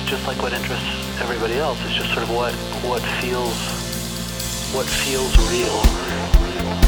just like what interests everybody else. It's just sort of what feels real.